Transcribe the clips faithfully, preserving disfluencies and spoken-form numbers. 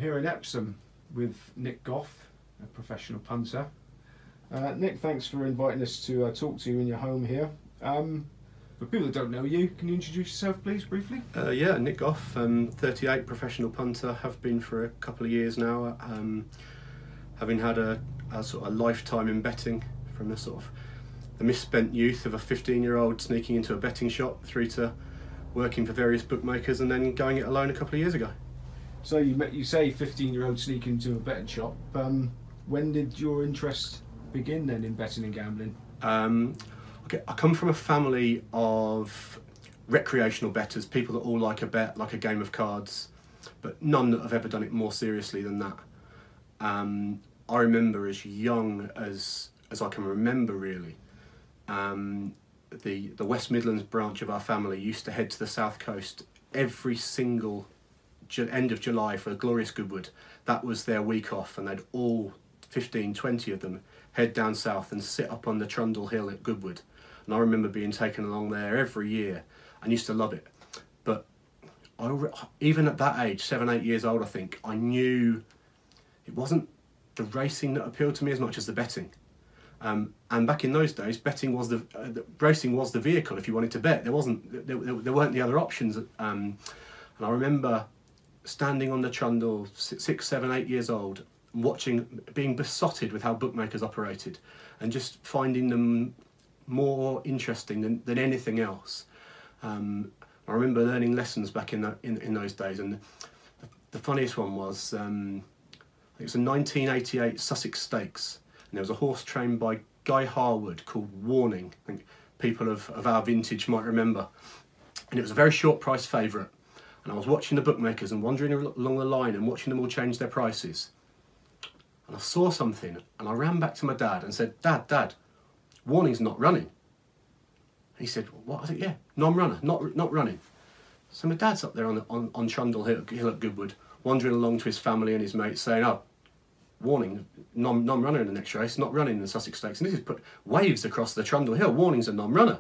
here in Epsom with Nick Goff, a professional punter. Uh, Nick, thanks for inviting us to uh, talk to you in your home here. Um, for people that don't know you, can you introduce yourself please, briefly? Uh, yeah, Nick Goff, um, thirty-eight, professional punter, have been for a couple of years now, um, having had a, a sort of lifetime in betting, from the sort of the misspent youth of a fifteen year old sneaking into a betting shop through to working for various bookmakers and then going it alone a couple of years ago. So you met, you say fifteen year old sneaking into a betting shop. Um, when did your interest begin then in betting and gambling? Um, okay, I come from a family of recreational bettors, people that all like a bet, like a game of cards, but none that have ever done it more seriously than that. Um, I remember as young as as I can remember really, um, the, the West Midlands branch of our family used to head to the south coast every single ju end of July for Glorious Goodwood. That was their week off, and they'd all, fifteen, twenty of them, head down south and sit up on the Trundle Hill at Goodwood. And I remember being taken along there every year and used to love it. But I, even at that age, seven, eight years old I think, I knew it wasn't the racing that appealed to me as much as the betting. Um, and back in those days, betting was the, uh, the racing was the vehicle if you wanted to bet. There wasn't, there, there, there weren't the other options. Um, and I remember standing on the Trundle, six, seven, eight years old, watching, being besotted with how bookmakers operated, and just finding them more interesting than, than anything else. Um, I remember learning lessons back in, the, in, in those days, and the, the funniest one was, um, it was a nineteen eighty-eight Sussex Stakes. And there was a horse trained by Guy Harwood called Warning. I think people of, of our vintage might remember. And it was a very short price favourite. And I was watching the bookmakers and wandering along the line and watching them all change their prices. And I saw something and I ran back to my dad and said, Dad, Dad, Warning's not running. And he said, what? I said, yeah, non-runner, not, not running. So my dad's up there on, the, on, on Trundle Hill, Hill at Goodwood, wandering along to his family and his mates saying, oh, Warning, non, non-runner in the next race, not running in the Sussex Stakes. And this is put waves across the Trundle Hill. Warning's a non-runner.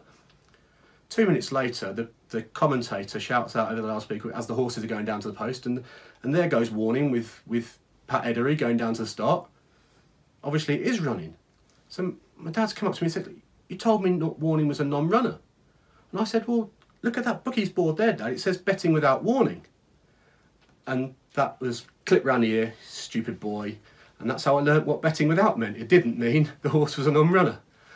Two minutes later, the, the commentator shouts out over the loudspeaker as the horses are going down to the post, and and there goes Warning with, with Pat Edery going down to the start. Obviously it is running. So my dad's come up to me and said, you told me not Warning was a non-runner. And I said, well, look at that bookies board there, Dad. It says betting without warning. And that was clipped round the ear, stupid boy. And that's how I learnt what betting without meant. It didn't mean the horse was a non-runner.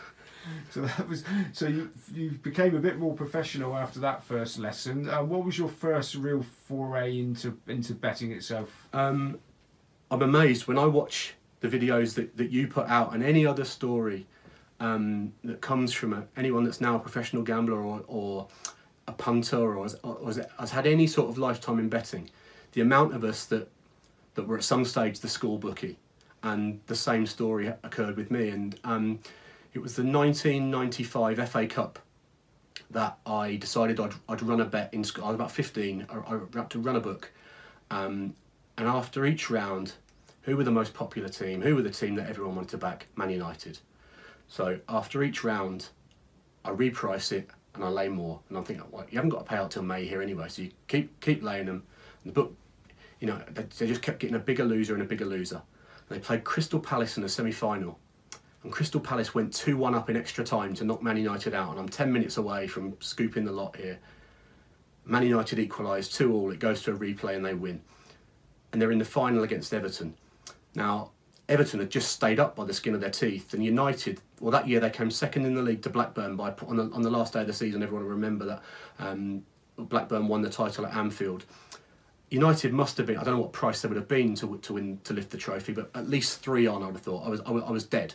So that was so you you became a bit more professional after that first lesson. Uh, what was your first real foray into into betting itself? Um, I'm amazed when I watch the videos that, that you put out and any other story um, that comes from a, anyone that's now a professional gambler or, or a punter or has, or has, has had any sort of lifetime in betting. The amount of us that that were at some stage the school bookie. And the same story occurred with me, and um, it was the nineteen ninety-five F A Cup that I decided I'd, I'd run a bet in school. I was about fifteen, I, I had to run a book, um, and after each round, who were the most popular team, who were the team that everyone wanted to back? Man United. So after each round, I reprice it and I lay more, and I'm thinking, well, you haven't got to pay out till May here anyway, so you keep, keep laying them. And the book, you know, they, they just kept getting a bigger loser and a bigger loser. They played Crystal Palace in a semi-final, and Crystal Palace went two one up in extra time to knock Man United out, and I'm ten minutes away from scooping the lot here. Man United equalise two all, it goes to a replay and they win. And they're in the final against Everton. Now, Everton had just stayed up by the skin of their teeth, and United, well that year they came second in the league to Blackburn by on the, on the last day of the season. Everyone will remember that um, Blackburn won the title at Anfield. United must have been, I don't know what price they would have been to to win to lift the trophy, but at least three on, I would have thought. I was I was, I was dead,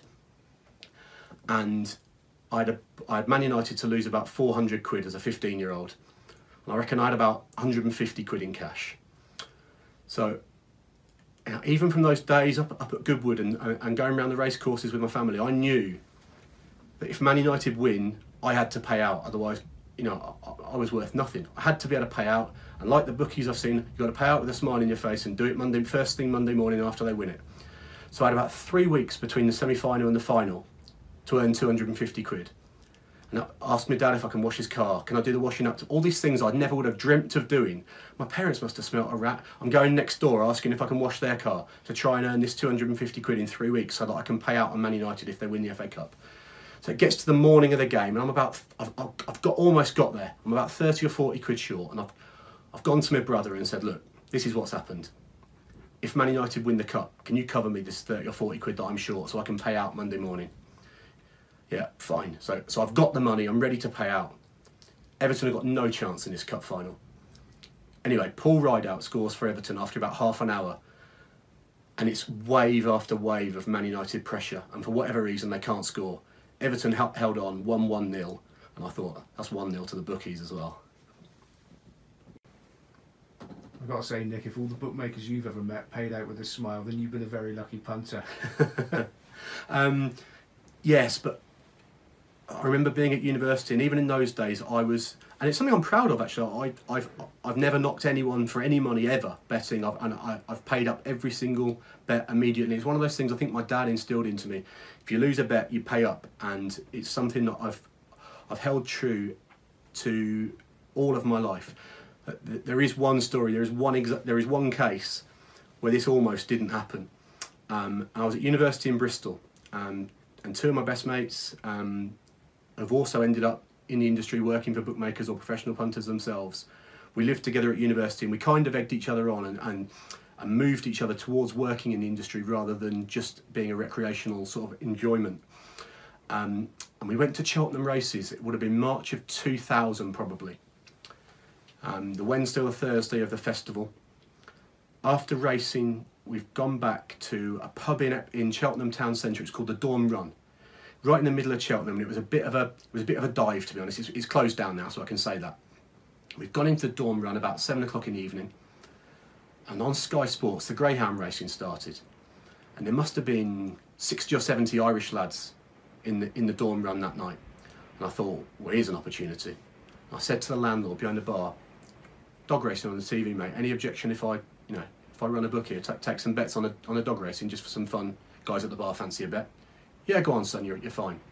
and I had a, I had Man United to lose about four hundred quid as a fifteen year old, and I reckon I had about one hundred and fifty quid in cash. So you know, even from those days up up at Goodwood and and going around the race courses with my family, I knew that if Man United win, I had to pay out. Otherwise, you know, I, I was worth nothing. I had to be able to pay out. And like the bookies I've seen, you've got to pay out with a smile in your face and do it Monday, first thing Monday morning after they win it. So I had about three weeks between the semi-final and the final to earn two hundred and fifty quid. and asked my dad if I can wash his car. Can I do the washing up? All these things I never would have dreamt of doing. My parents must have smelt a rat. I'm going next door asking if I can wash their car to try and earn this two hundred and fifty quid in three weeks so that I can pay out on Man United if they win the F A Cup. So it gets to the morning of the game, and I'm about, I've, I've got almost got there. I'm about thirty or forty quid short, and I've, I've gone to my brother and said, look, this is what's happened. If Man United win the cup, can you cover me this thirty or forty quid that I'm short so I can pay out Monday morning? Yeah, fine. So, so I've got the money, I'm ready to pay out. Everton have got no chance in this cup final. Anyway, Paul Rideout scores for Everton after about half an hour, and it's wave after wave of Man United pressure, and for whatever reason they can't score. Everton held on one one nil, and I thought, that's one nil to the bookies as well. I've got to say, Nick, if all the bookmakers you've ever met paid out with a smile, then you've been a very lucky punter. um, yes, but I remember being at university, and even in those days, I was, and it's something I'm proud of actually. I, I've I've never knocked anyone for any money ever betting, I've, and I, I've paid up every single bet immediately. It's one of those things I think my dad instilled into me. If you lose a bet, you pay up, and it's something that I've I've held true to all of my life. There is one story, there is one exa there is one case where this almost didn't happen. Um, I was at university in Bristol, um, and two of my best mates um, have also ended up in the industry working for bookmakers or professional punters themselves. We lived together at university, and we kind of egged each other on and, and, and moved each other towards working in the industry rather than just being a recreational sort of enjoyment. Um, and we went to Cheltenham races. It would have been March of two thousand probably. Um, the Wednesday or Thursday of the festival. After racing, we've gone back to a pub in in Cheltenham town centre. It's called the Dawn Run, right in the middle of Cheltenham. And it was a bit of a it was a bit of a dive, to be honest. It's, it's closed down now, so I can say that. We've gone into the Dawn Run about seven o'clock in the evening, and on Sky Sports the greyhound racing started, and there must have been sixty or seventy Irish lads in the in the Dawn Run that night. And I thought, well, here's an opportunity. I said to the landlord behind the bar, dog racing on the T V, mate. Any objection if I, you know, if I run a book here, take some bets on a on a dog racing just for some fun? Guys at the bar fancy a bet? Yeah, go on, son. You're you're fine.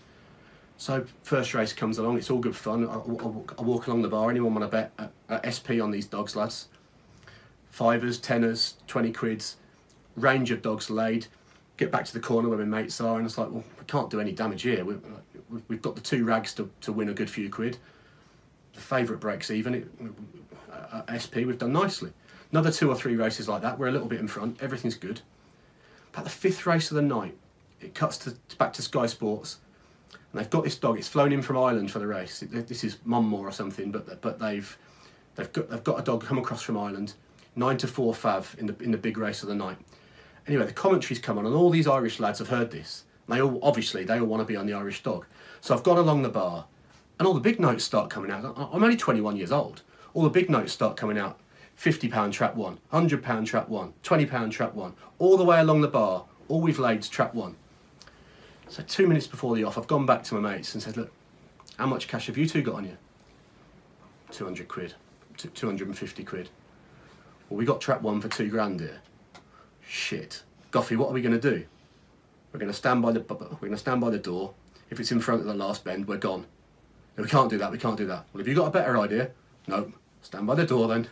So first race comes along. It's all good fun. I, I, I walk along the bar. Anyone want to bet at, at S P on these dogs, lads? Fivers, tenors, twenty quids, range of dogs laid. Get back to the corner where my mates are, and it's like, well, we can't do any damage here. We've we've got the two rags to to win a good few quid. The favourite breaks even. It, uh, at S P, we've done nicely. Another two or three races like that, we're a little bit in front, everything's good. About the fifth race of the night, it cuts to, back to Sky Sports, and they've got this dog. It's flown in from Ireland for the race. It, this is Munmore or something, but but they've they've got they've got a dog come across from Ireland, nine to four fav in the in the big race of the night. Anyway, the commentary's come on, and all these Irish lads have heard this. They all obviously they all want to be on the Irish dog. So I've gone along the bar. And all the big notes start coming out. I'm only twenty-one years old. All the big notes start coming out. fifty pound trap one, one hundred pound trap one, twenty pound trap one. All the way along the bar, all we've laid's trap one. So two minutes before the off, I've gone back to my mates and said, look, how much cash have you two got on you? two hundred quid, two hundred and fifty quid. Well, we got trap one for two grand here. Shit. Goffy, what are we going to do? We're going to stand by the, we're going to stand by the door. If it's in front of the last bend, we're gone. No, we can't do that, we can't do that. Well, have you got a better idea? No. Stand by the door then.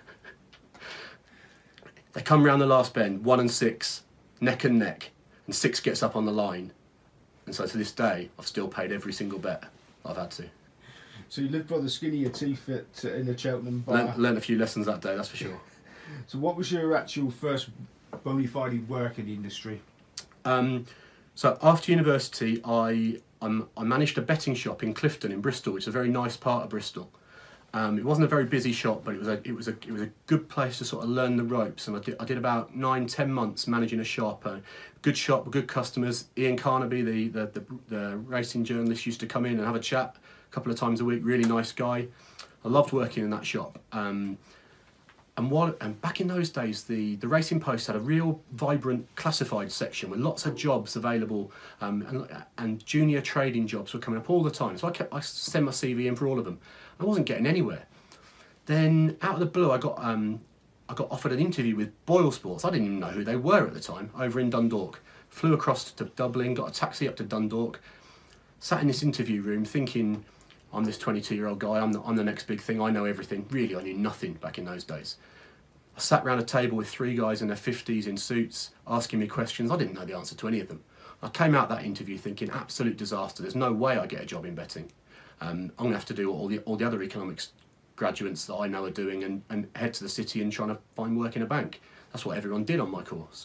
They come round the last bend, one and six, neck and neck, and six gets up on the line. And so to this day, I've still paid every single bet I've had to. So you lived by the skin of your teeth at, uh, in the Cheltenham bar. Learned, learned a few lessons that day, that's for sure. So what was your actual first bona fide work in the industry? Um, so after university, I... Um, I managed a betting shop in Clifton in Bristol, which is a very nice part of Bristol. Um, it wasn't a very busy shop, but it was a it was a it was a good place to sort of learn the ropes. And I did I did about nine ten months managing a shop, a good shop, good customers. Ian Carnaby, the the, the the racing journalist, used to come in and have a chat a couple of times a week. Really nice guy. I loved working in that shop. Um, And, while, and back in those days, the, the Racing Post had a real vibrant classified section with lots of jobs available, um, and, and junior trading jobs were coming up all the time. So I kept I sent my C V in for all of them. I wasn't getting anywhere. Then out of the blue, I got um, I got offered an interview with Boyle Sports. I didn't even know who they were at the time. Over in Dundalk, flew across to Dublin, got a taxi up to Dundalk, sat in this interview room thinking, I'm this twenty-two-year-old guy, I'm the, I'm the next big thing, I know everything. Really, I knew nothing back in those days. I sat around a table with three guys in their fifties in suits, asking me questions. I didn't know the answer to any of them. I came out that interview thinking, absolute disaster, there's no way I get a job in betting. Um, I'm going to have to do what all the, all the other economics graduates that I know are doing and, and head to the city and trying to find work in a bank. That's what everyone did on my course.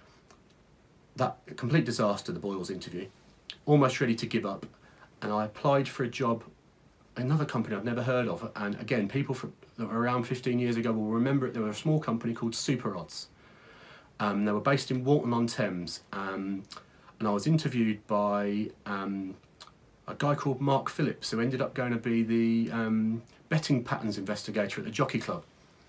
That complete disaster, the Boyles interview, almost ready to give up, and I applied for a job, another company I've never heard of, and again, people from, that were around fifteen years ago will remember it. They were a small company called Super Odds. Um, they were based in Walton-on-Thames, um, and I was interviewed by um, a guy called Mark Phillips, who ended up going to be the um, betting patterns investigator at the Jockey Club,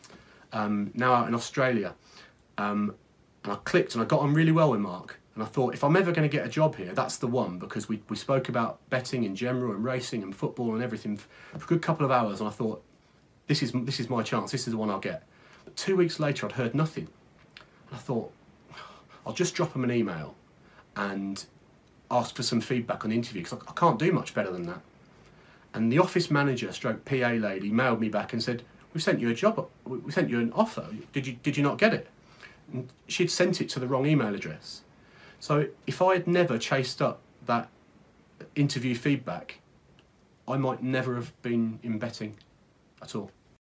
um, now out in Australia. Um, and I clicked and I got on really well with Mark. And I thought, if I'm ever going to get a job here, that's the one, because we, we spoke about betting in general and racing and football and everything for a good couple of hours. And I thought, this is, this is my chance, this is the one I'll get. But two weeks later, I'd heard nothing. And I thought, I'll just drop him an email and ask for some feedback on the interview, because I, I can't do much better than that. And the office manager stroke P A lady mailed me back and said, we sent you a job, we sent you an offer, did you, did you not get it? And she'd sent it to the wrong email address. So if I had never chased up that interview feedback, I might never have been in betting at all.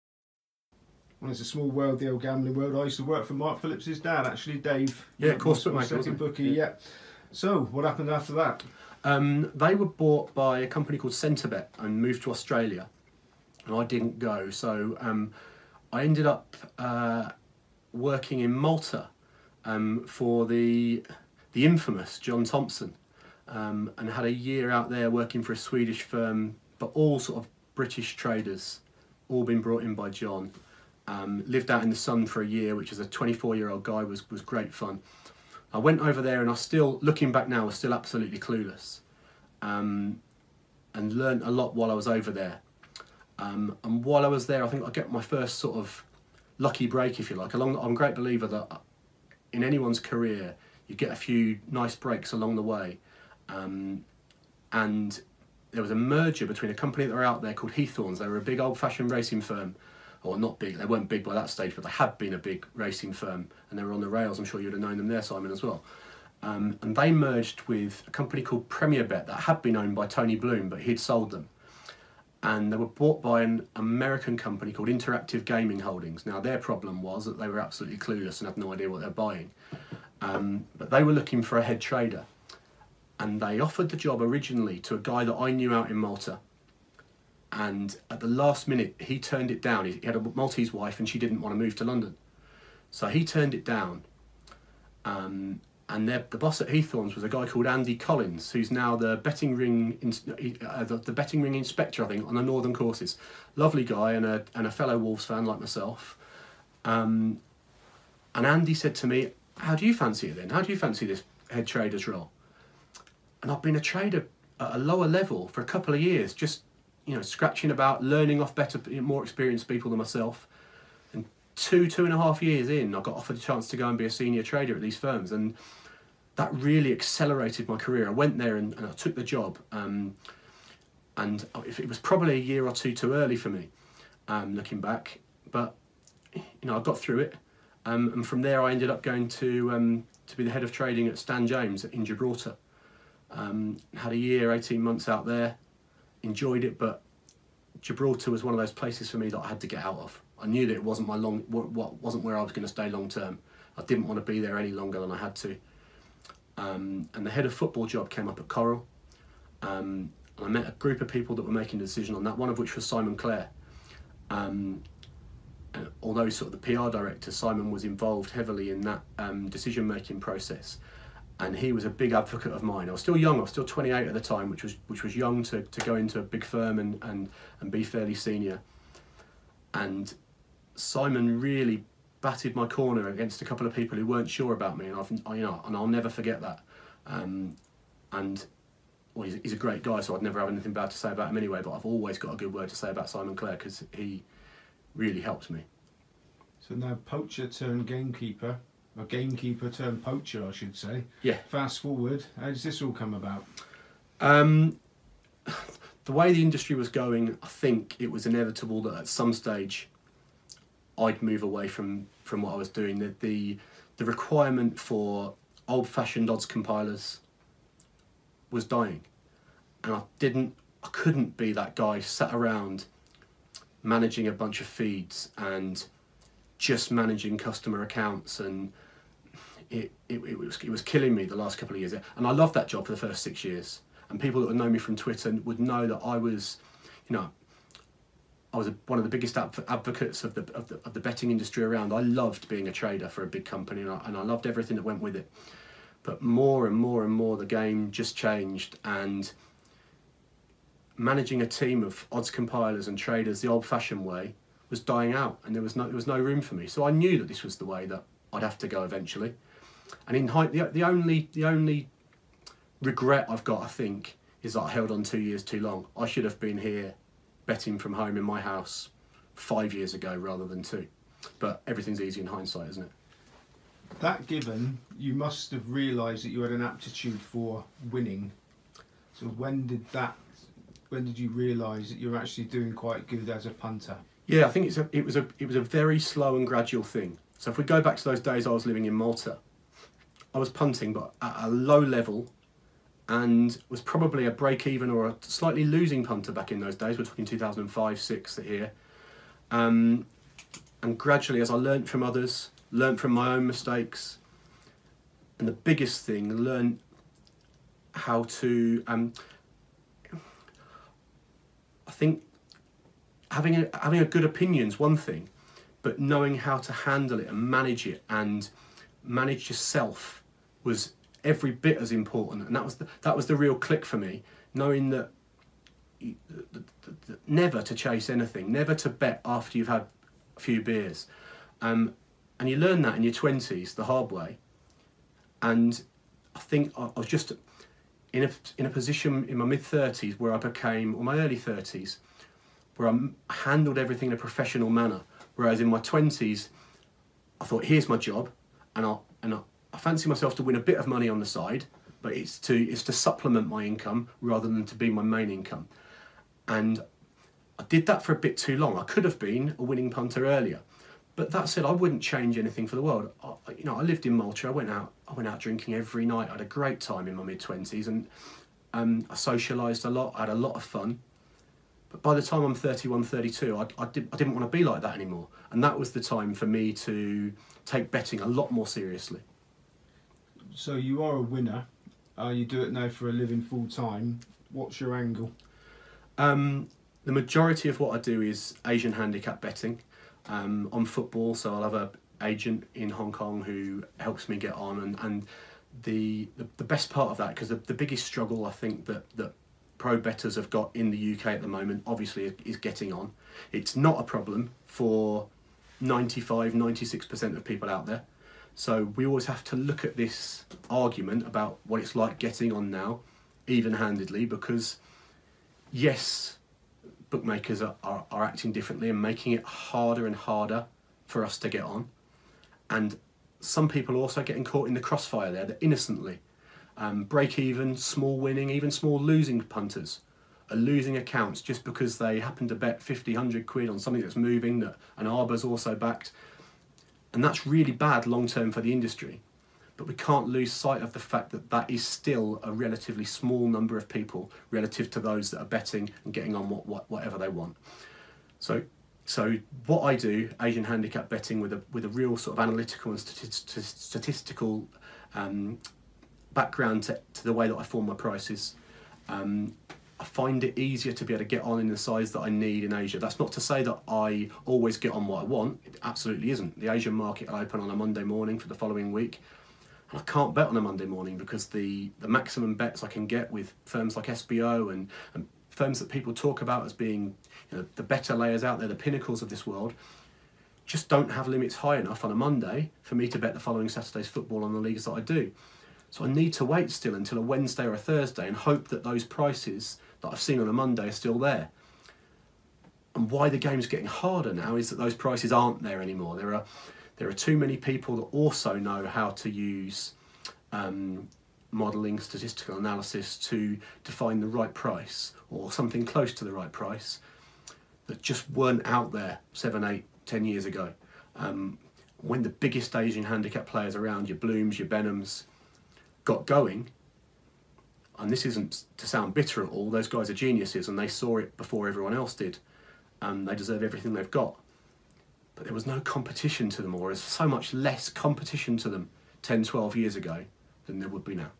Well, it's a small world, the old gambling world. I used to work for Mark Phillips's dad, actually, Dave. Yeah, of course, my second bookie, yeah. yeah. So, what happened after that? Um, they were bought by a company called Centrebet and moved to Australia, and I didn't go. So um, I ended up uh, working in Malta um, for the the infamous John Thompson, um, and had a year out there working for a Swedish firm, but all sort of British traders, all been brought in by John. Um, lived out in the sun for a year, which as a twenty-four-year-old guy was was great fun. I went over there, and I still, looking back now, was still absolutely clueless, um, and learnt a lot while I was over there. Um, and while I was there, I think I get my first sort of lucky break, if you like. Along, I'm a great believer that in anyone's career, you get a few nice breaks along the way. Um, and there was a merger between a company that were out there called Heathorns. They were a big old-fashioned racing firm. Or not big, they weren't big by that stage, but they had been a big racing firm, and they were on the rails. I'm sure you'd have known them there, Simon, as well. Um, and they merged with a company called Premier Bet that had been owned by Tony Bloom, but he'd sold them. And they were bought by an American company called Interactive Gaming Holdings. Now, their problem was that they were absolutely clueless and had no idea what they're buying. Um, but they were looking for a head trader. And they offered the job originally to a guy that I knew out in Malta. And at the last minute, he turned it down. He had a Maltese wife, and she didn't want to move to London. So he turned it down. Um, and the boss at Heathorns was a guy called Andy Collins, who's now the betting ring uh, the, the betting ring inspector, I think, on the Northern courses. Lovely guy, and a, and a fellow Wolves fan like myself. Um, and Andy said to me, how do you fancy it then? How do you fancy this head trader's role? And I've been a trader at a lower level for a couple of years, just you know, scratching about, learning off better, more experienced people than myself. And two, two and a half years in, I got offered a chance to go and be a senior trader at these firms. And that really accelerated my career. I went there and, and I took the job. Um, and it was probably a year or two too early for me, um, looking back. But, you know, I got through it. Um, and from there, I ended up going to, um, to be the head of trading at Stan James in Gibraltar. Um, had a year, eighteen months out there. Enjoyed it, but Gibraltar was one of those places for me that I had to get out of. I knew that it wasn't my long, what wasn't where I was going to stay long term. I didn't want to be there any longer than I had to. Um, and the head of football job came up at Coral. Um, and I met a group of people that were making a decision on that. One of which was Simon Clare. Um, and although sort of the P R director, Simon was involved heavily in that um, decision-making process. And he was a big advocate of mine. I was still young, I was still twenty-eight at the time, which was which was young to, to go into a big firm and, and, and be fairly senior. And Simon really batted my corner against a couple of people who weren't sure about me, and I've you know and I'll never forget that. Um, and well, he's, he's a great guy, so I'd never have anything bad to say about him anyway. But I've always got a good word to say about Simon Clare because he really helped me. So now poacher turned gamekeeper. A gamekeeper turned poacher, I should say. Yeah. Fast forward, how does this all come about? Um, the way the industry was going, I think it was inevitable that at some stage I'd move away from, from what I was doing. The, the, the requirement for old-fashioned odds compilers was dying. And I didn't, I couldn't be that guy sat around managing a bunch of feeds and just managing customer accounts, and it, it, it, was, it was killing me the last couple of years. And I loved that job for the first six years. And people that would know me from Twitter would know that I was, you know, I was a, one of the biggest adv advocates of the, of the of the betting industry around. I loved being a trader for a big company, and I, and I loved everything that went with it. But more and more and more, the game just changed, and managing a team of odds compilers and traders the old-fashioned way was dying out, and there was no there was no room for me. So I knew that this was the way that I'd have to go eventually. And in height, the the only the only regret I've got, I think, is that I held on two years too long. I should have been here betting from home in my house five years ago rather than two. But everything's easy in hindsight, isn't it? That given, you must have realised that you had an aptitude for winning. So when did that? When did you realise that you're actually doing quite good as a punter? Yeah, I think it's a, it was a it was a very slow and gradual thing. So if we go back to those days I was living in Malta, I was punting, but at a low level, and was probably a break-even or a slightly losing punter back in those days. We're talking two thousand five, six here. Um, and gradually, as I learnt from others, learnt from my own mistakes, and the biggest thing, learn how to. Um, I think having a, having a good opinion's one thing, but knowing how to handle it and manage it and manage yourself was every bit as important. And that was the, that was the real click for me, knowing that you, the, the, the, never to chase anything, never to bet after you've had a few beers. Um, and you learn that in your twenties the hard way. And I think I, I was just in a, in a position in my mid-thirties where I became, or my early thirties, where I handled everything in a professional manner. Whereas in my twenties, I thought, here's my job, and I and I, I fancy myself to win a bit of money on the side, but it's to it's to supplement my income rather than to be my main income. And I did that for a bit too long. I could have been a winning punter earlier, but that said, I wouldn't change anything for the world. I, you know, I lived in Malta. I went out. I went out drinking every night. I had a great time in my mid twenties, and um, I socialised a lot. I had a lot of fun. But by the time I'm thirty-one, thirty-two, I, I, did, I didn't want to be like that anymore. And that was the time for me to take betting a lot more seriously. So you are a winner. Uh, you do it now for a living full time. What's your angle? Um, the majority of what I do is Asian handicap betting um, on football. So I'll have an agent in Hong Kong who helps me get on. And, and the, the, the best part of that, because the, the biggest struggle I think that, that pro bettors have got in the U K at the moment, obviously, is getting on. It's not a problem for ninety-five, ninety-six percent of people out there. So we always have to look at this argument about what it's like getting on now, even-handedly, because yes, bookmakers are, are, are acting differently and making it harder and harder for us to get on. And some people are also getting caught in the crossfire there, that innocently. Um, break even, small winning, even small losing punters are losing accounts just because they happen to bet fifty, a hundred quid on something that's moving, that an arbor's also backed. And that's really bad long term for the industry. But we can't lose sight of the fact that that is still a relatively small number of people relative to those that are betting and getting on what, what, whatever they want. So, so what I do, Asian handicap betting with a, with a real sort of analytical and stati statistical um, background to, to the way that I form my prices, um, I find it easier to be able to get on in the size that I need in Asia. That's not to say that I always get on what I want. It absolutely isn't. The Asian market will open on a Monday morning for the following week, and I can't bet on a Monday morning because the, the maximum bets I can get with firms like S B O and, and firms that people talk about as being, you know, the better layers out there, the pinnacles of this world, just don't have limits high enough on a Monday for me to bet the following Saturday's football on the leagues that I do. So I need to wait still until a Wednesday or a Thursday and hope that those prices that I've seen on a Monday are still there. And why the game's getting harder now is that those prices aren't there anymore. There are there are too many people that also know how to use um, modelling, statistical analysis to to find the right price or something close to the right price that just weren't out there seven, eight, ten years ago. Um, when the biggest Asian handicap players around, your Blooms, your Benhams, got going, and this isn't to sound bitter at all, those guys are geniuses and they saw it before everyone else did, and they deserve everything they've got. But there was no competition to them, or there's so much less competition to them ten, twelve years ago than there would be now.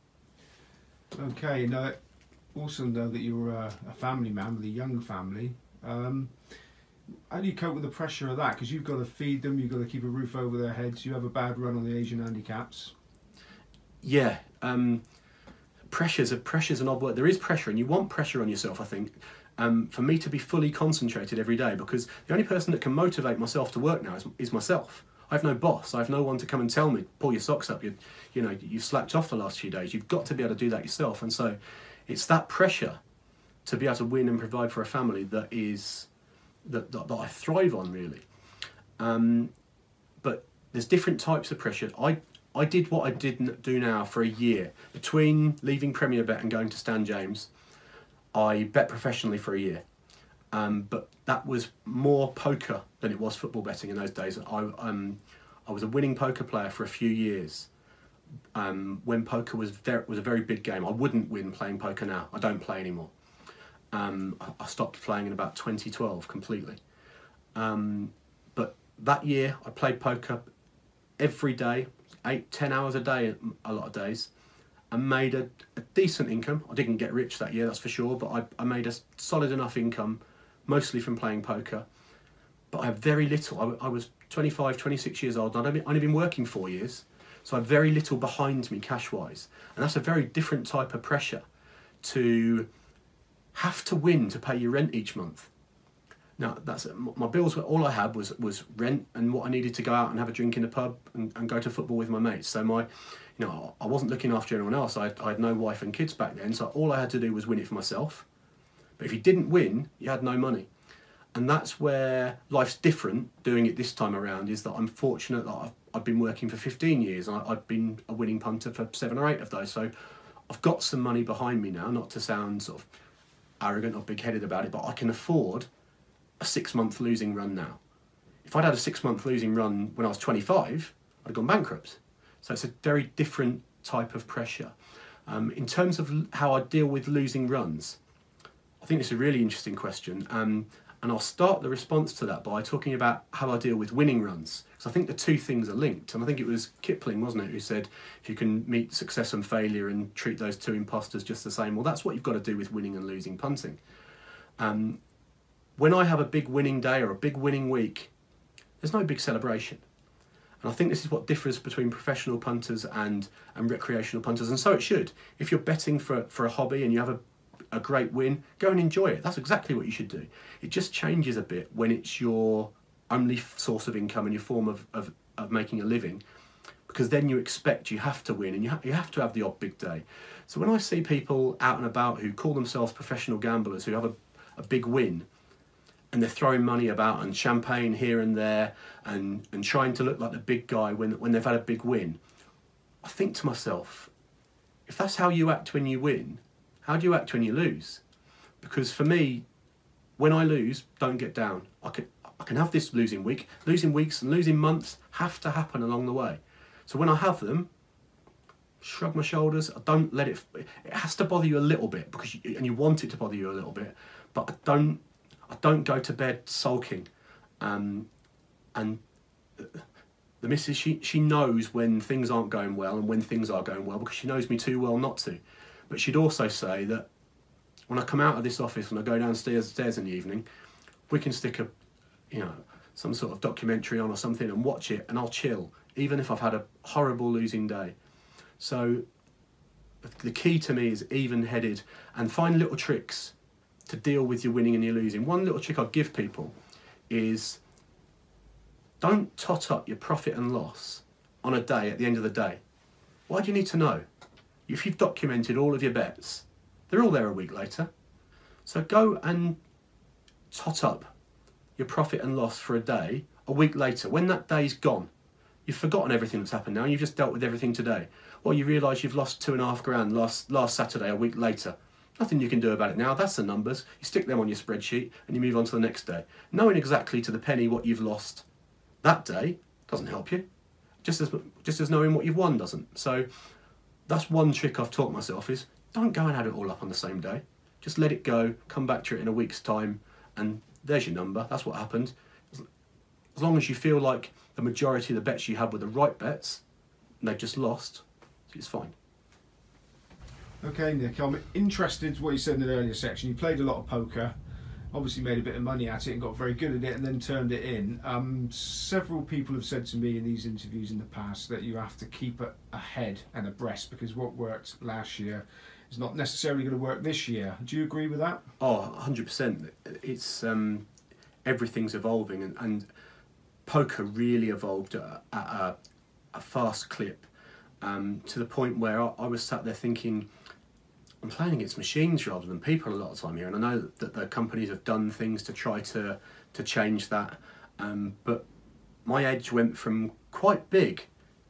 Okay, now also know that you're a, a family man with a young family. Um, how do you cope with the pressure of that? Because you've got to feed them, you've got to keep a roof over their heads, you have a bad run on the Asian handicaps. Yeah, um, pressure's a, pressure's an odd word. There is pressure, and you want pressure on yourself, I think, um, for me to be fully concentrated every day, because the only person that can motivate myself to work now is, is myself. I have no boss. I have no one to come and tell me, pull your socks up, you, you know, you've slacked off the last few days. You've got to be able to do that yourself. And so it's that pressure to be able to win and provide for a family that is, that, that, that I thrive on, really. Um, but there's different types of pressure. I, I did what I did do now for a year. Between leaving Premier Bet and going to Stan James, I bet professionally for a year. Um, but that was more poker than it was football betting in those days. I, um, I was a winning poker player for a few years um, when poker was, very, was a very big game. I wouldn't win playing poker now. I don't play anymore. Um, I, I stopped playing in about twenty twelve completely. Um, but that year I played poker every day, eight, ten hours a day a lot of days, and made a, a decent income. I didn't get rich that year, that's for sure, but I, I made a solid enough income, mostly from playing poker. But I have very little. I, I was twenty-five, twenty-six years old, and I'd only been working four years, so I have very little behind me cash-wise. And that's a very different type of pressure, to have to win to pay your rent each month. Now, that's my bills. Were all I had was was rent and what I needed to go out and have a drink in the pub and, and go to football with my mates. So my, you know, I wasn't looking after anyone else. I, I had no wife and kids back then, so all I had to do was win it for myself. But if you didn't win, you had no money. And that's where life's different doing it this time around, is that I'm fortunate that I've, I've been working for fifteen years and I, I've been a winning punter for seven or eight of those. So I've got some money behind me now, not to sound sort of arrogant or big-headed about it, but I can afford a six-month losing run now. If I'd had a six-month losing run when I was twenty-five, I'd have gone bankrupt. So it's a very different type of pressure. Um, in terms of how I deal with losing runs, I think it's a really interesting question, um, and I'll start the response to that by talking about how I deal with winning runs, because I think the two things are linked. And I think it was Kipling, wasn't it, who said, if you can meet success and failure and treat those two imposters just the same, well, that's what you've got to do with winning and losing punting. Um, when I have a big winning day or a big winning week, there's no big celebration. And I think this is what differs between professional punters and, and recreational punters, and so it should. If you're betting for, for a hobby and you have a a great win, go and enjoy it. That's exactly what you should do. It just changes a bit when it's your only source of income and your form of, of, of making a living, because then you expect you have to win and you, ha you have to have the odd big day. So when I see people out and about who call themselves professional gamblers, who have a, a big win, and they're throwing money about and champagne here and there and, and trying to look like the big guy when, when they've had a big win, I think to myself, if that's how you act when you win, how do you act when you lose? Because for me, when I lose, don't get down. I can, I can have this losing week. Losing weeks and losing months have to happen along the way. So when I have them, shrug my shoulders. I don't let it, it has to bother you a little bit, because you, and you want it to bother you a little bit, but I don't, I don't go to bed sulking. Um, and the missus, she, she knows when things aren't going well and when things are going well, because she knows me too well not to. But she'd also say that when I come out of this office and I go downstairs stairs in the evening, we can stick a, you know, some sort of documentary on or something and watch it, and I'll chill, even if I've had a horrible losing day. So the key to me is even-headed, and find little tricks to deal with your winning and your losing. One little trick I'd give people is don't tot up your profit and loss on a day at the end of the day. Why do you need to know? If you've documented all of your bets, they're all there a week later. So go and tot up your profit and loss for a day a week later. When that day's gone, You've forgotten everything that's happened now, and you've just dealt with everything today. Well, you realise you've lost two and a half grand last, last Saturday, a week later. Nothing you can do about it now, that's the numbers. You stick them on your spreadsheet and you move on to the next day. Knowing exactly to the penny what you've lost that day doesn't help you, just as, just as knowing what you've won doesn't. So that's one trick I've taught myself, is don't go and add it all up on the same day. Just let it go, come back to it in a week's time, and there's your number, that's what happened. As long as you feel like the majority of the bets you had were the right bets, and they've just lost, it's fine. Okay, Nick, I'm interested in what you said in the earlier section. You played a lot of poker, obviously made a bit of money at it and got very good at it and then turned it in. Um, several people have said to me in these interviews in the past that you have to keep it ahead and abreast, because what worked last year is not necessarily going to work this year. Do you agree with that? Oh, one hundred percent. It's, um, everything's evolving, and, and poker really evolved at a, a fast clip, um, to the point where I, I was sat there thinking, I'm playing against machines rather than people a lot of the time here, and I know that the companies have done things to try to to change that, um, but my edge went from quite big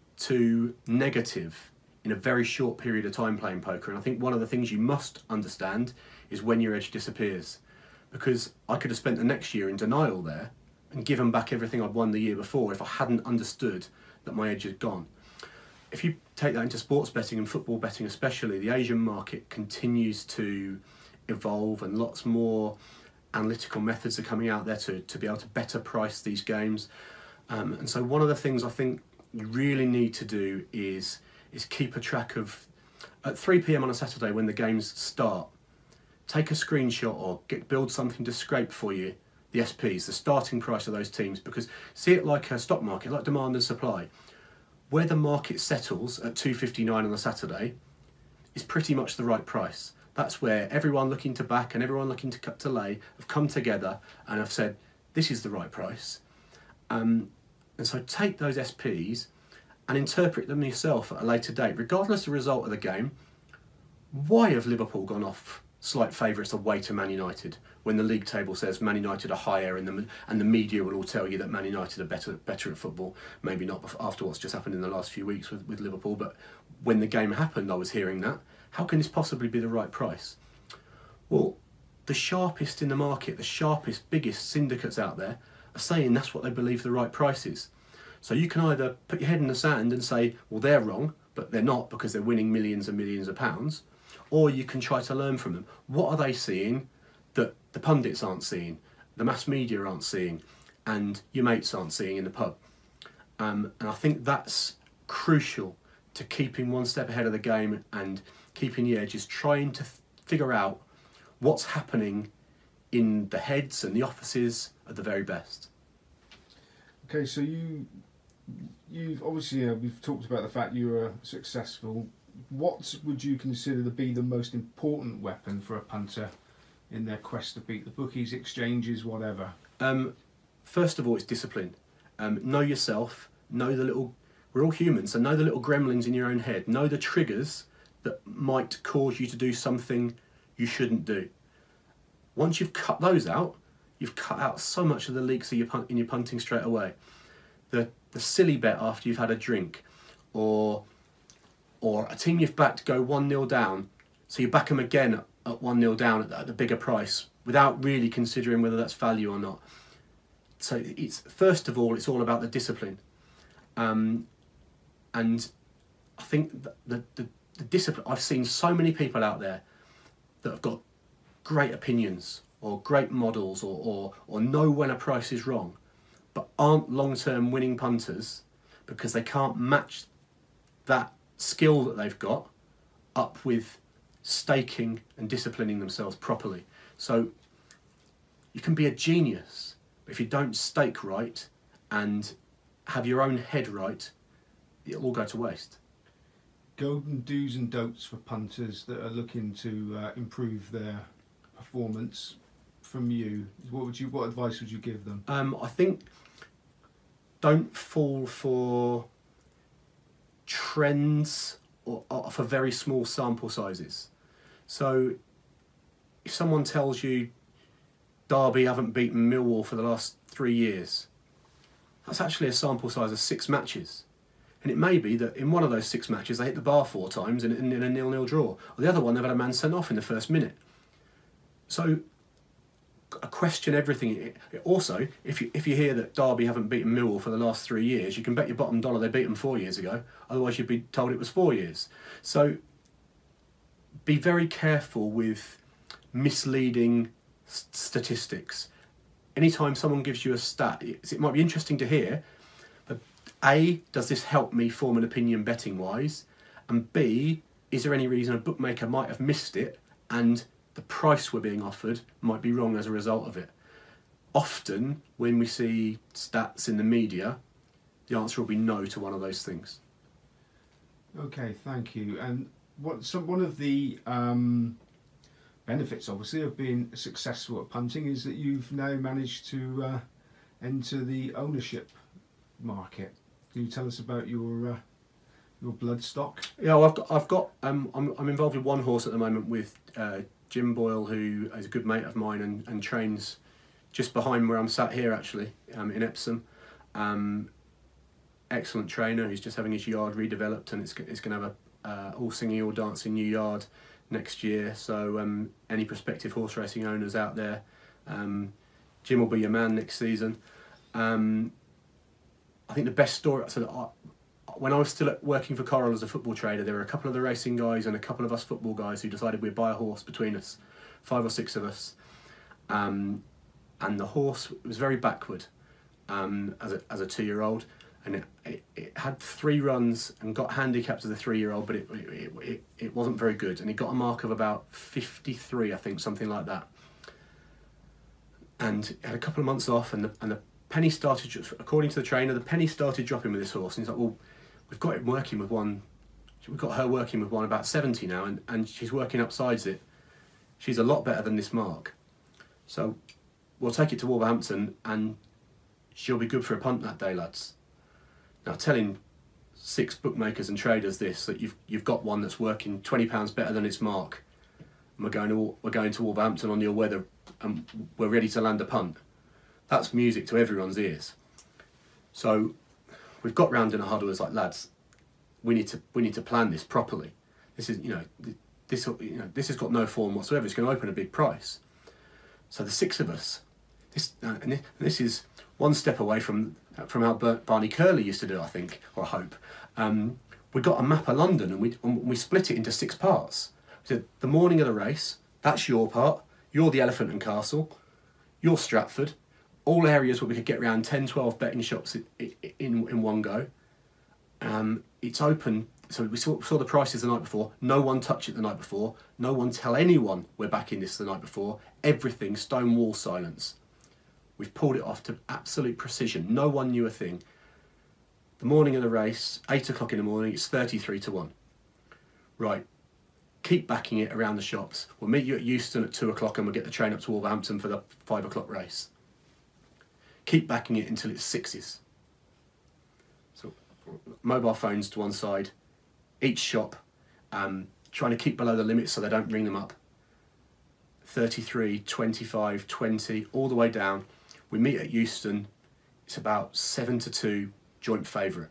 to negative in a very short period of time playing poker. And I think one of the things you must understand is when your edge disappears, because I could have spent the next year in denial there and given back everything I'd won the year before if I hadn't understood that my edge had gone. If you take that into sports betting and football betting especially, the Asian market continues to evolve, and lots more analytical methods are coming out there to, to be able to better price these games. Um, and so one of the things I think you really need to do is, is keep a track of, at three p m on a Saturday when the games start, take a screenshot or get, build something to scrape for you the S Ps, the starting price of those teams, because see it like a stock market, like demand and supply. Where the market settles at two fifty-nine on a Saturday is pretty much the right price. That's where everyone looking to back and everyone looking to cut to lay have come together and have said, this is the right price. Um, and so take those S Ps and interpret them yourself at a later date. Regardless of the result of the game, why have Liverpool gone off slight favourites away to Man United when the league table says Man United are higher, and the, and the media will all tell you that Man United are better better at football? Maybe not after what's just happened in the last few weeks with, with Liverpool, but when the game happened I was hearing that. How can this possibly be the right price? Well, the sharpest in the market, the sharpest, biggest syndicates out there are saying that's what they believe the right price is. So you can either put your head in the sand and say, well, they're wrong, but they're not because they're winning millions and millions of pounds, or you can try to learn from them. What are they seeing that the pundits aren't seeing, the mass media aren't seeing, and your mates aren't seeing in the pub? Um, and I think that's crucial to keeping one step ahead of the game and keeping the edge, is trying to figure out what's happening in the heads and the offices of the very best. Okay, so you, you've obviously, uh, we've talked about the fact you were successful. What would you consider to be the most important weapon for a punter in their quest to beat the bookies, exchanges, whatever? Um, first of all, it's discipline. Um, know yourself, know the little, we're all humans, so know the little gremlins in your own head, know the triggers that might cause you to do something you shouldn't do. Once you've cut those out, you've cut out so much of the leaks of your punt, in your punting straight away. The, the silly bet after you've had a drink, or or a team you've backed go one nil down, so you back them again at one nil down at the, at the bigger price without really considering whether that's value or not. So it's, first of all, it's all about the discipline. Um, and I think the, the, the, the discipline, I've seen so many people out there that have got great opinions or great models, or, or, or know when a price is wrong, but aren't long-term winning punters because they can't match that skill that they've got up with staking and disciplining themselves properly. So you can be a genius, but if you don't stake right and have your own head right, it'll all go to waste. Golden do's and don'ts for punters that are looking to uh, improve their performance from you. What would you? What advice would you give them? Um, I think don't fall for trends or, or for very small sample sizes. So if someone tells you Derby haven't beaten Millwall for the last three years, That's actually a sample size of six matches. And it may be that in one of those six matches they hit the bar four times in, in, in a nil-nil draw. Or the other one they've had a man sent off in the first minute. So I question everything. It, it also, if you, if you hear that Derby haven't beaten Millwall for the last three years, you can bet your bottom dollar they beat them four years ago. Otherwise you'd be told it was four years. So be very careful with misleading st- statistics. Anytime someone gives you a stat, it, it might be interesting to hear, but A, does this help me form an opinion betting-wise? And B, is there any reason a bookmaker might have missed it and the price we're being offered might be wrong as a result of it? Often, when we see stats in the media, the answer will be no to one of those things. Okay, thank you. And what, so one of the um, benefits, obviously, of being successful at punting is that you've now managed to uh, enter the ownership market. Can you tell us about your uh, your bloodstock? Yeah, well, I've got, I've got um, I'm, I'm involved with one horse at the moment with uh, Jim Boyle, who is a good mate of mine and, and trains just behind where I'm sat here, actually, um, in Epsom. Um, excellent trainer. He's just having his yard redeveloped, and it's it's going to have a uh, all singing, all dancing new yard next year. So um, any prospective horse racing owners out there, um, Jim will be your man next season. Um, I think the best story. So I, when I was still at, working for Coral as a football trader, there were a couple of the racing guys and a couple of us football guys who decided we'd buy a horse between us, five or six of us, um, and the horse was very backward um, as a as a two year old. And it, it, it had three runs and got handicapped as a three-year-old, but it, it it it wasn't very good. And it got a mark of about fifty-three, I think, something like that. And it had a couple of months off, and the and the penny started, according to the trainer, the penny started dropping with this horse. And he's like, well, we've got it working with one, we've got her working with one about seventy now, and, and she's working upsides it. She's a lot better than this mark. So we'll take it to Wolverhampton, and she'll be good for a punt that day, lads. Now, telling six bookmakers and traders this, that you've you've got one that's working twenty pounds better than its mark, and we're going to we're going to Wolverhampton on your weather, and we're ready to land a punt. That's music to everyone's ears. So we've got round in a huddle as like, lads, we need to we need to plan this properly. This is you know this you know this has got no form whatsoever. It's going to open a big price. So the six of us, this uh, and this is one step away from from how Barney Curley used to do, I think, or I hope. Um, we got a map of London, and we and we split it into six parts. We said, the morning of the race, that's your part. You're the Elephant and Castle. You're Stratford. All areas where we could get around ten, twelve betting shops in in, in one go. Um, it's open. So we saw, saw the prices the night before. No one touched it the night before. No one tell anyone we're backing this the night before. Everything stone wall silence. We've pulled it off to absolute precision. No one knew a thing. The morning of the race, eight o'clock in the morning, it's thirty-three to one. Right, keep backing it around the shops. We'll meet you at Euston at two o'clock and we'll get the train up to Wolverhampton for the five o'clock race. Keep backing it until it's sixes. So mobile phones to one side, each shop, um, trying to keep below the limits so they don't ring them up. thirty-three, twenty-five, twenty, all the way down. We meet at Euston. It's about seven to two, joint favourite.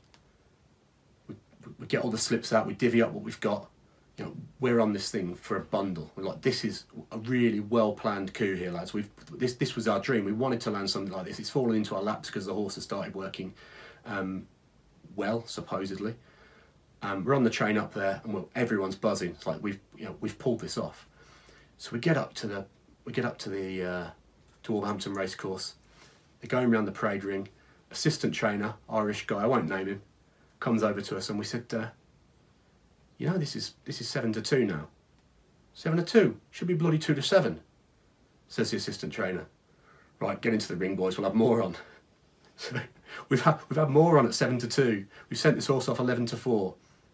We, we get all the slips out. We divvy up what we've got. You know, we're on this thing for a bundle. We're like, this is a really well planned coup here, lads. We've this this was our dream. We wanted to land something like this. It's fallen into our laps because the horse has started working um, well, supposedly. Um, we're on the train up there, and we're, everyone's buzzing. It's like we've you know we've pulled this off. So we get up to the we get up to the uh, to Wolverhampton Racecourse. They're going around the parade ring. Assistant trainer, Irish guy, I won't name him, comes over to us, and we said, uh, "You know, this is this is seven to two now. Seven to two should be bloody two to seven," says the assistant trainer. Right, get into the ring, boys. We'll have more on. So we've had we've had more on at seven to two. We've sent this horse off eleven to four.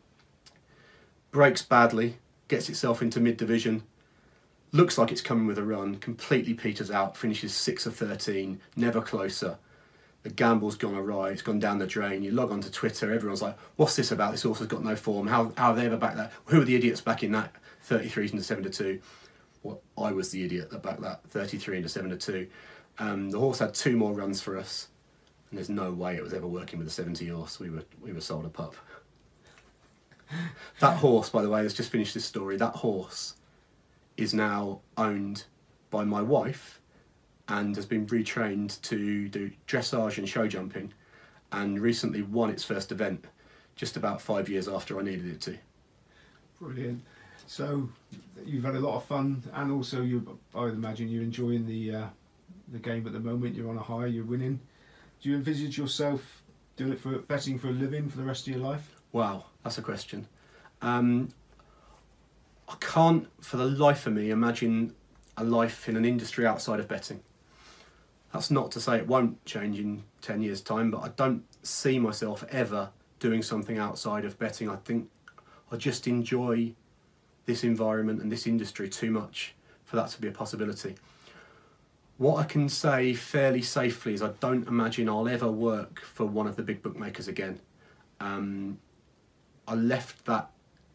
Breaks badly, gets itself into mid division. Looks like it's coming with a run, completely peters out, finishes six of thirteen, never closer. The gamble's gone awry, it's gone down the drain. You log on to Twitter, everyone's like, what's this about? This horse has got no form. How, how have they ever backed that? Who are the idiots backing that thirty-three into seven to two? Well, I was the idiot that backed that thirty-three into seven to two. Um, the horse had two more runs for us. and there's no way it was ever working with a seventy horse. We were we were sold a pup. That horse, by the way, let's just finish this story. That horse is now owned by my wife and has been retrained to do dressage and show jumping, and recently won its first event just about five years after I needed it to. Brilliant. So you've had a lot of fun, and also you, I would imagine you're enjoying the uh, the game at the moment. You're on a high, you're winning. Do you envisage yourself doing it for betting for a living for the rest of your life? Wow, that's a question. Um, I can't, for the life of me, imagine a life in an industry outside of betting. That's not to say it won't change in ten years' time, but I don't see myself ever doing something outside of betting. I think I just enjoy this environment and this industry too much for that to be a possibility. What I can say fairly safely is I don't imagine I'll ever work for one of the big bookmakers again. Um, I left that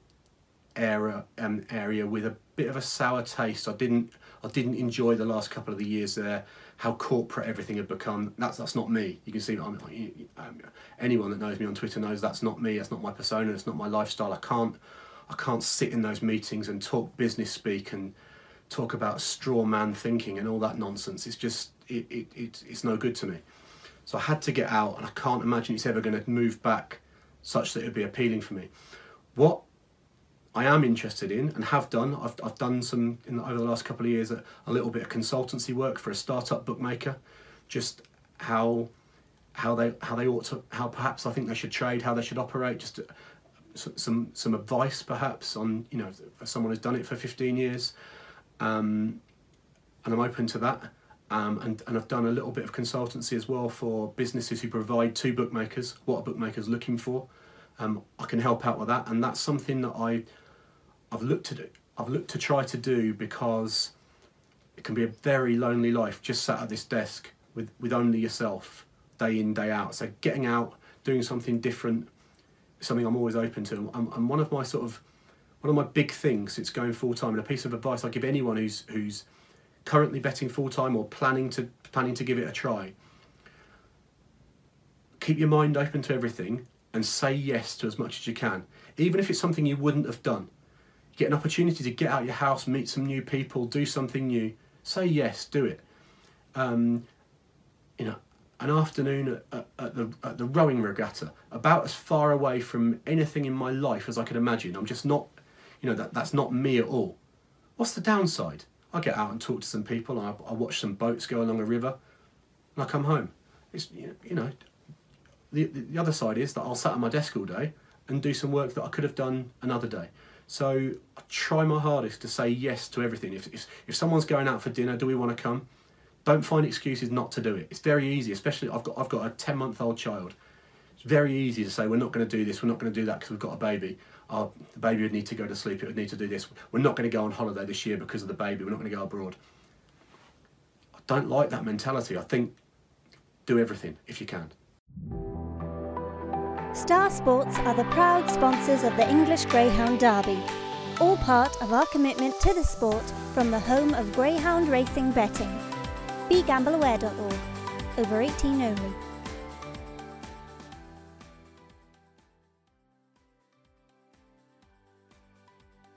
era um, area with a bit of a sour taste. I didn't I didn't enjoy the last couple of the years there. How corporate everything had become. That's that's not me. You can see I'm, um, anyone that knows me on Twitter knows that's not me. That's not my persona. It's not my lifestyle. I can't I can't sit in those meetings and talk business speak and talk about straw man thinking and all that nonsense. It's just it, it, it it's no good to me. So I had to get out, and I can't imagine it's ever going to move back such that it would be appealing for me. What I am interested in and have done, I've, I've done some, in the, over the last couple of years, a, a little bit of consultancy work for a startup bookmaker, just how how they how they ought to, how perhaps I think they should trade, how they should operate, just to, some some advice perhaps on, you know, for someone who's done it for fifteen years, um, and I'm open to that. Um, and, and I've done a little bit of consultancy as well for businesses who provide to bookmakers what a bookmaker's looking for. Um, I can help out with that, and that's something that I I've looked to do. I've looked to try to do because it can be a very lonely life just sat at this desk with, with only yourself day in, day out. So getting out, doing something different, is something I'm always open to. And, and one of my sort of one of my big things since going full time, and a piece of advice I give anyone who's who's currently betting full time or planning to planning to give it a try: keep your mind open to everything and say yes to as much as you can, even if it's something you wouldn't have done. You get an opportunity to get out your house, meet some new people, do something new. Say yes, do it. Um, you know, an afternoon at, at, at the at the rowing regatta, about as far away from anything in my life as I could imagine. I'm just not, you know, that that's not me at all. What's the downside? I get out and talk to some people. And I, I watch some boats go along a river, and I come home. It's, you know, the the other side is that I'll sit at my desk all day and do some work that I could have done another day. So I try my hardest to say yes to everything. If, if, if someone's going out for dinner, do we want to come? Don't find excuses not to do it. It's very easy, especially I've got I've got a ten month old child. It's very easy to say we're not going to do this, we're not going to do that because we've got a baby. Oh, the baby would need to go to sleep, it would need to do this. We're not going to go on holiday this year because of the baby, we're not going to go abroad. I don't like that mentality. I think do everything if you can. Star Sports are the proud sponsors of the English Greyhound Derby, all part of our commitment to the sport from the home of greyhound racing betting. be gamble aware dot org. Over eighteen only.